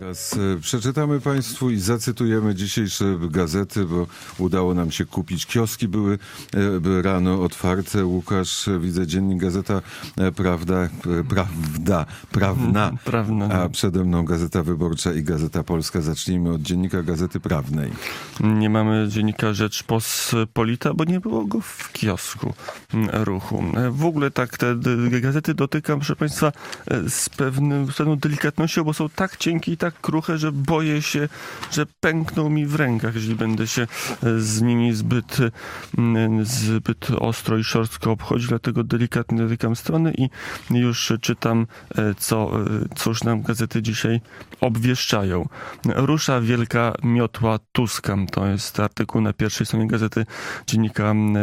Teraz przeczytamy Państwu i zacytujemy dzisiejsze gazety, bo udało nam się kupić. Kioski były rano otwarte. Łukasz, widzę, Dziennik Gazeta Prawna, a przede mną Gazeta Wyborcza i Gazeta Polska. Zacznijmy od Dziennika Gazety Prawnej. Nie mamy Dziennika Rzeczpospolita, bo nie było go w kiosku Ruchu. W ogóle tak te gazety dotykam, proszę Państwa, z pewną delikatnością, bo są tak cienkie i tak kruche, że boję się, że pękną mi w rękach, jeżeli będę się z nimi zbyt ostro i szorstko obchodził. Dlatego delikatnie dotykam strony i już czytam, co już nam gazety dzisiaj obwieszczają. Rusza wielka miotła Tuska. To jest artykuł na pierwszej stronie gazety Dziennik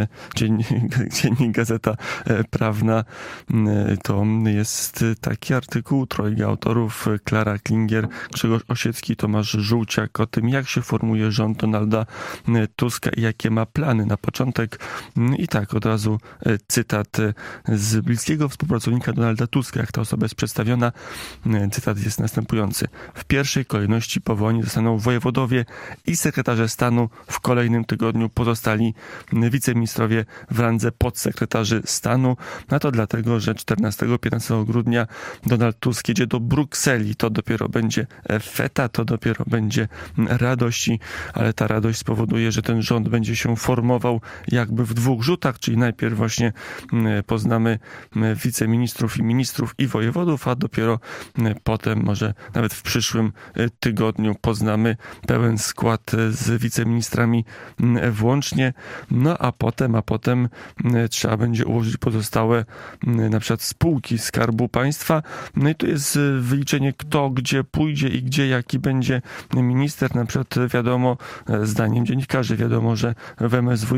Gazeta Prawna. To jest taki artykuł, trojga autorów: Klara Klinger, Grzegorz Osiecki, Tomasz Żółciak, o tym, jak się formuje rząd Donalda Tuska i jakie ma plany na początek. I tak od razu cytat z bliskiego współpracownika Donalda Tuska, jak ta osoba jest przedstawiona. Cytat jest następujący: w pierwszej kolejności powołani zostaną wojewodowie i sekretarze stanu. W kolejnym tygodniu pozostali wiceministrowie w randze podsekretarzy stanu. A to dlatego, że 14-15 grudnia Donald Tusk jedzie do Brukseli. To dopiero będzie feta, to dopiero będzie radości, ale ta radość spowoduje, że ten rząd będzie się formował jakby w dwóch rzutach, czyli najpierw właśnie poznamy wiceministrów i ministrów i wojewodów, a dopiero potem, może nawet w przyszłym tygodniu, poznamy pełen skład z wiceministrami włącznie. No a potem trzeba będzie ułożyć pozostałe na przykład spółki Skarbu Państwa. No i tu jest wyliczenie, kto gdzie pójdzie i gdzie jaki będzie minister. Na przykład wiadomo, zdaniem dziennikarzy, wiadomo, że w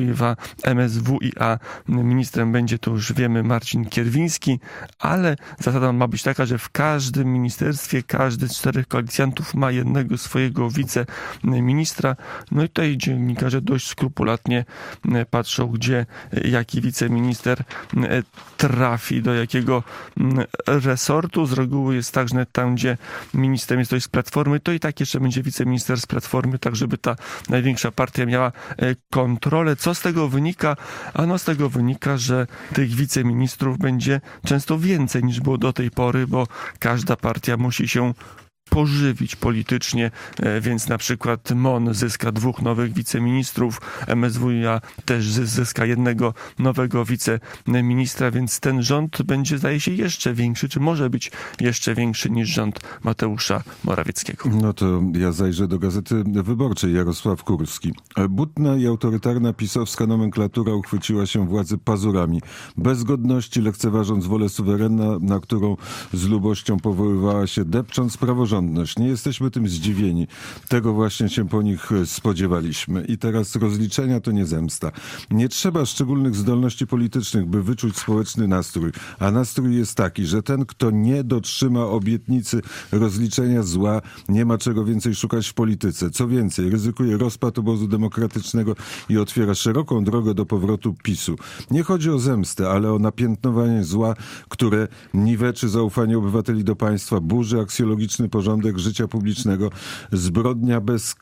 MSWiA ministrem będzie, to już wiemy, Marcin Kierwiński, ale zasada ma być taka, że w każdym ministerstwie każdy z 4 koalicjantów ma jednego swojego wiceministra. No i tutaj dziennikarze dość skrupulatnie patrzą, gdzie jaki wiceminister trafi do jakiego resortu. Z reguły jest tak, że tam, gdzie ministrem jest ktoś z Platformy, to i tak jeszcze będzie wiceminister z Platformy, tak żeby ta największa partia miała kontrolę. Co z tego wynika? Ano z tego wynika, że tych wiceministrów będzie często więcej niż było do tej pory, bo każda partia musi się pożywić politycznie, więc na przykład MON zyska 2 nowych wiceministrów, MSWiA też zyska 1 nowego wiceministra, więc ten rząd będzie, zdaje się, jeszcze większy, czy może być jeszcze większy niż rząd Mateusza Morawieckiego. No to ja zajrzę do Gazety Wyborczej. Jarosław Kurski. Butna i autorytarna pisowska nomenklatura uchwyciła się władzy pazurami. Bez godności, lekceważąc wolę suwerena, na którą z lubością powoływała się, depcząc praworządność. Nie jesteśmy tym zdziwieni. Tego właśnie się po nich spodziewaliśmy. I teraz rozliczenia to nie zemsta. Nie trzeba szczególnych zdolności politycznych, by wyczuć społeczny nastrój. A nastrój jest taki, że ten, kto nie dotrzyma obietnicy rozliczenia zła, nie ma czego więcej szukać w polityce. Co więcej, ryzykuje rozpad obozu demokratycznego i otwiera szeroką drogę do powrotu PiS-u. Nie chodzi o zemstę, ale o napiętnowanie zła, które niweczy zaufanie obywateli do państwa, burzy aksjologiczny porządek życia publicznego. Zbrodnie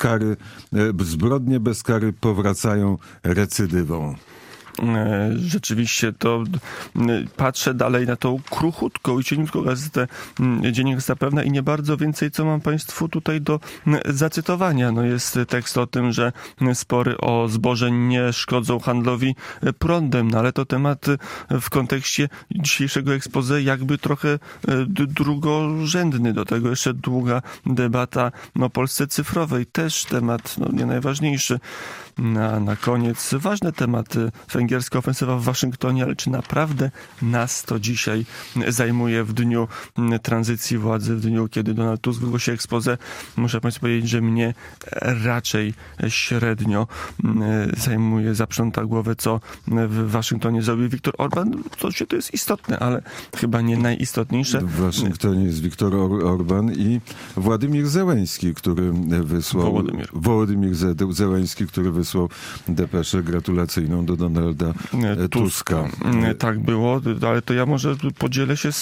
bez kary powracają recydywą. Rzeczywiście to patrzę dalej na tą kruchutką i cieniutką gazetę Dziennik Gazeta Prawna i nie bardzo więcej, co mam Państwu tutaj do zacytowania. No jest tekst o tym, że spory o zboże nie szkodzą handlowi prądem, no ale to temat w kontekście dzisiejszego expose jakby trochę drugorzędny. Do tego jeszcze długa debata o Polsce cyfrowej. Też temat nie najważniejszy. Na koniec ważne tematy. Węgierska ofensywa w Waszyngtonie, ale czy naprawdę nas to dzisiaj zajmuje w dniu tranzycji władzy, w dniu, kiedy Donald Tusk wygłosi expose? Muszę Państwu powiedzieć, że mnie raczej średnio zajmuje, zaprząta głowę, co w Waszyngtonie zrobił Viktor Orban. To jest istotne, ale chyba nie najistotniejsze. W Waszyngtonie jest Viktor Orban i Władimir Zełenski, który wysłał... Wołodymyr Zełenski, który wysłał depeszę gratulacyjną do Donalda Tuska. Tak było, ale to ja może podzielę się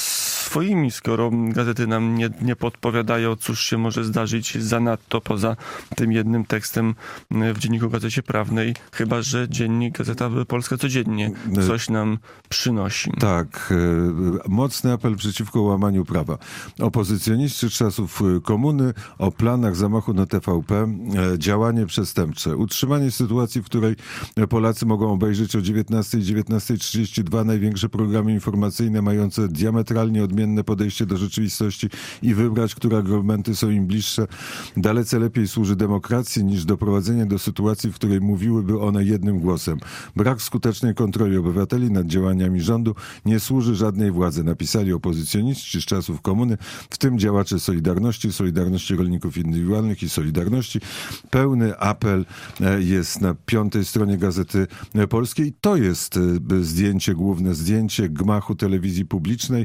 swoimi, skoro gazety nam nie podpowiadają, cóż się może zdarzyć zanadto poza tym jednym tekstem w Dzienniku Gazecie Prawnej, chyba że dziennik Gazeta Polska codziennie coś nam przynosi. Tak, mocny apel przeciwko łamaniu prawa. Opozycjoniści z czasów komuny o planach zamachu na TVP, działanie przestępcze, utrzymanie sytuacji, w której Polacy mogą obejrzeć o 19 i 19:32 największe programy informacyjne mające diametralnie odmienne podejście do rzeczywistości i wybrać, które argumenty są im bliższe, dalece lepiej służy demokracji niż doprowadzenie do sytuacji, w której mówiłyby one jednym głosem. Brak skutecznej kontroli obywateli nad działaniami rządu nie służy żadnej władzy, napisali opozycjoniści z czasów komuny, w tym działacze Solidarności Rolników Indywidualnych i Solidarności. Pełny apel jest na 5. stronie Gazety Polskiej. To jest główne zdjęcie gmachu telewizji publicznej,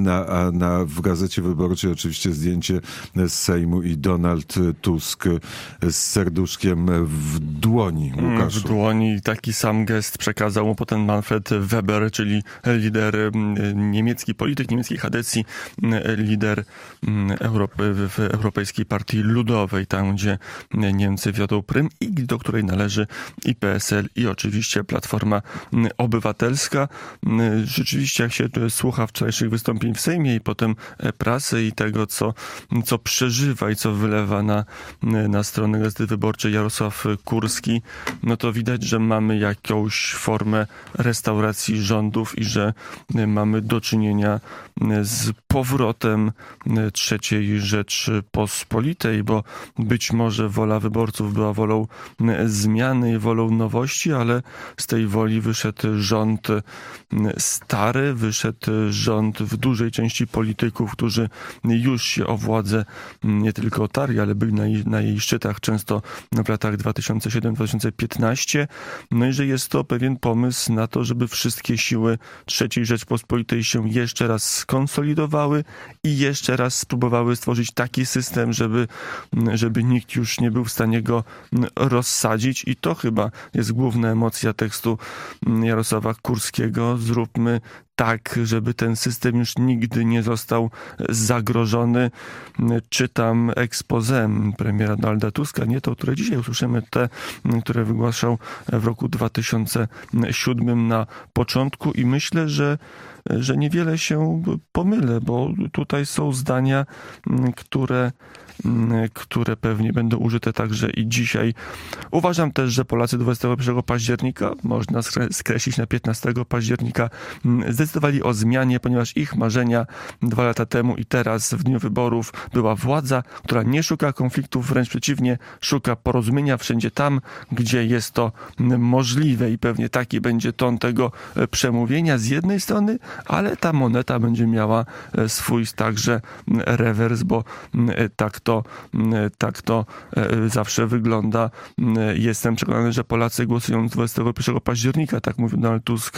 w Gazecie Wyborczej oczywiście zdjęcie z Sejmu i Donald Tusk z serduszkiem w dłoni. Łukaszu. W dłoni taki sam gest przekazał mu potem Manfred Weber, czyli lider niemiecki, polityk niemieckiej Chadecji, lider w Europejskiej Partii Ludowej, tam gdzie Niemcy wiodą prym i do której należy i PSL, i oczywiście Platforma Obywatelska. Rzeczywiście, jak się słucha wczorajszych wystąpień w Sejmie i potem prasy i tego, co przeżywa i co wylewa na stronę Gazety Wyborczej Jarosław Kurski, no to widać, że mamy jakąś formę restauracji rządów i że mamy do czynienia z powrotem III Rzeczypospolitej, bo być może wola wyborców była wolą zmiany i wolą nowości, ale z tej woli wyszedł rząd stary, wyszedł rząd w dużej części polityków, którzy już się o władzę nie tylko otarli, ale byli na jej szczytach często w latach 2007-2015. No i że jest to pewien pomysł na to, żeby wszystkie siły III Rzeczypospolitej się jeszcze raz skonsolidowały i jeszcze raz spróbowały stworzyć taki system, żeby nikt już nie był w stanie go rozsadzić. I to chyba jest główna emocja tekstu Jarosława Kurskiego. Zróbmy tak, żeby ten system już nigdy nie został zagrożony. Czytam exposé premiera Donalda Tuska, nie to, które dzisiaj usłyszymy, te, które wygłaszał w roku 2007 na początku i myślę, że niewiele się pomylę, bo tutaj są zdania, które pewnie będą użyte także i dzisiaj. Uważam też, że Polacy 21 października, można skreślić na 15 października, zdecydowali o zmianie, ponieważ ich marzenia 2 lata temu i teraz w dniu wyborów była władza, która nie szuka konfliktów, wręcz przeciwnie, szuka porozumienia wszędzie tam, gdzie jest to możliwe i pewnie taki będzie ton tego przemówienia z jednej strony, ale ta moneta będzie miała swój także rewers, bo tak to zawsze wygląda. Jestem przekonany, że Polacy głosują 21 października, tak mówił Donald Tusk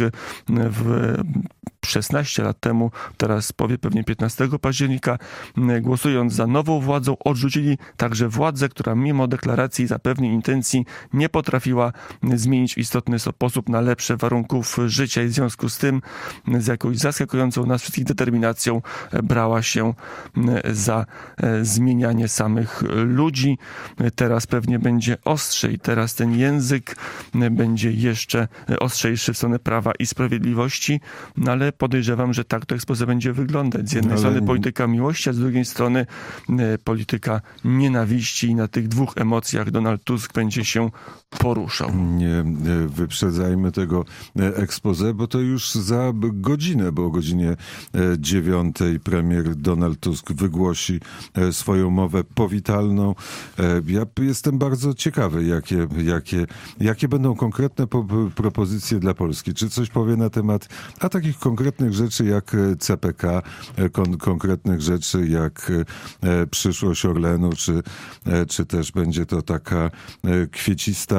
16 lat temu, teraz powie pewnie 15 października, głosując za nową władzą, odrzucili także władzę, która mimo deklaracji i zapewnień intencji nie potrafiła zmienić w istotny sposób na lepsze warunków życia i w związku z tym z jakąś zaskakującą nas wszystkich determinacją brała się za zmienianie samych ludzi. Teraz pewnie będzie ostrzej, teraz ten język będzie jeszcze ostrzejszy w stronę Prawa i Sprawiedliwości, no ale podejrzewam, że tak to exposé będzie wyglądać. Z jednej strony polityka miłości, a z drugiej strony polityka nienawiści i na tych dwóch emocjach Donald Tusk będzie się poruszał. Nie wyprzedzajmy tego exposé, bo to już za godzinę, bo o godzinie 9 premier Donald Tusk wygłosi swoją mowę powitalną. Ja jestem bardzo ciekawy, jakie będą konkretne propozycje dla Polski. Czy coś powie na temat takich konkretnych rzeczy jak CPK, konkretnych rzeczy jak przyszłość Orlenu, czy też będzie to taka kwiecista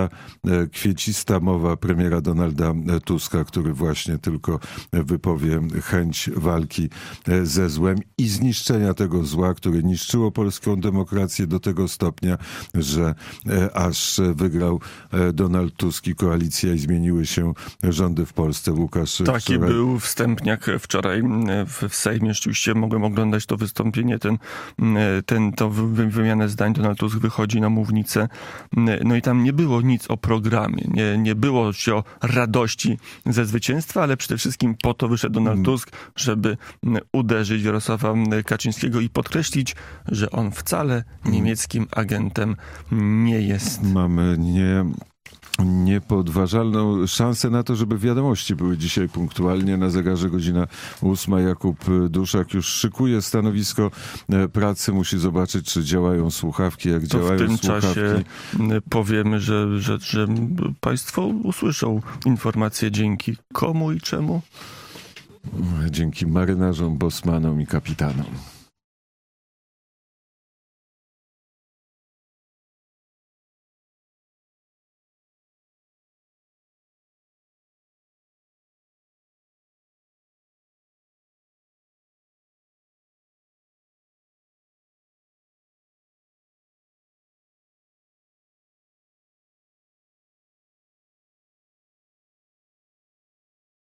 ta kwiecista mowa premiera Donalda Tuska, który właśnie tylko wypowie chęć walki ze złem i zniszczenia tego zła, które niszczyło polską demokrację do tego stopnia, że aż wygrał Donald Tusk i koalicja i zmieniły się rządy w Polsce. Łukasz, Taki był wstępniak wczoraj w Sejmie. Rzeczywiście mogłem oglądać to wystąpienie, tą wymianę zdań. Donald Tusk wychodzi na mównicę. No i tam nie było nic o programie. Nie było o radości ze zwycięstwa, ale przede wszystkim po to wyszedł Donald Tusk, żeby uderzyć Jarosława Kaczyńskiego i podkreślić, że on wcale niemieckim agentem nie jest. Mamy niepodważalną szansę na to, żeby wiadomości były dzisiaj punktualnie. Na zegarze godzina 8. Jakub Duszak już szykuje stanowisko pracy. Musi zobaczyć, czy działają słuchawki. Jak to działają w tym słuchawki, czasie powiemy, że państwo usłyszą informacje dzięki komu i czemu. Dzięki marynarzom, bosmanom i kapitanom.